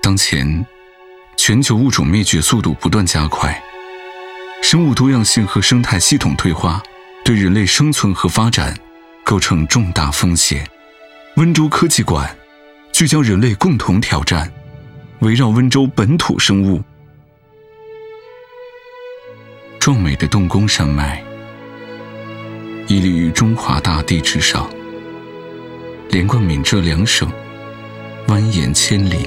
当前，全球物种灭绝速度不断加快，生物多样性和生态系统退化对人类生存和发展构成重大风险。温州科技馆聚焦人类共同挑战，围绕温州本土生物。壮美的洞宫山脉屹立于中华大地之上，连贯闽浙两省，蜿蜒千里。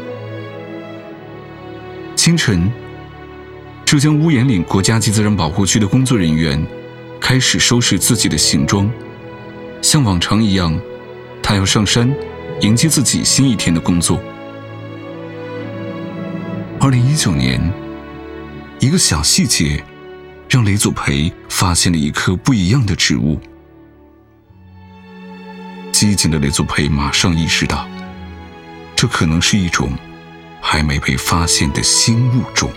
清晨，浙江乌岩岭国家级自然保护区的工作人员开始收拾自己的行装，像往常一样，他要上山迎接自己新一天的工作。2019年，一个小细节让雷祖培发现了一棵不一样的植物。机警的雷祖培马上意识到，这可能是一种还没被发现的新物种。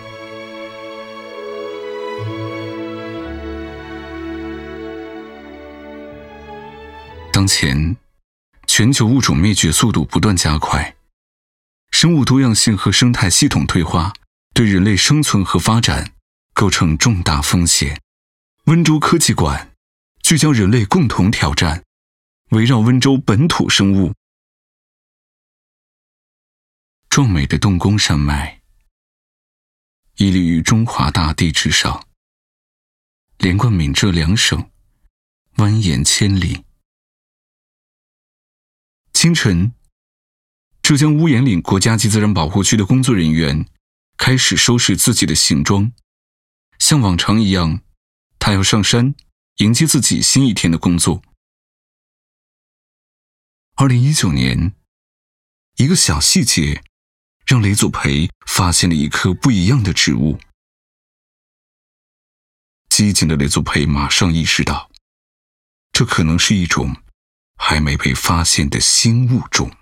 当前，全球物种灭绝速度不断加快，生物多样性和生态系统退化对人类生存和发展构成重大风险。温州科技馆聚焦人类共同挑战，围绕温州本土生物。壮美的洞宫山脉屹立于中华大地之上，连贯闽浙两省，蜿蜒千里。清晨，浙江乌岩岭国家级自然保护区的工作人员开始收拾自己的行装，像往常一样，他要上山迎接自己新一天的工作。2019年，一个小细节让雷祖培发现了一棵不一样的植物。机警的雷祖培马上意识到，这可能是一种还没被发现的新物种。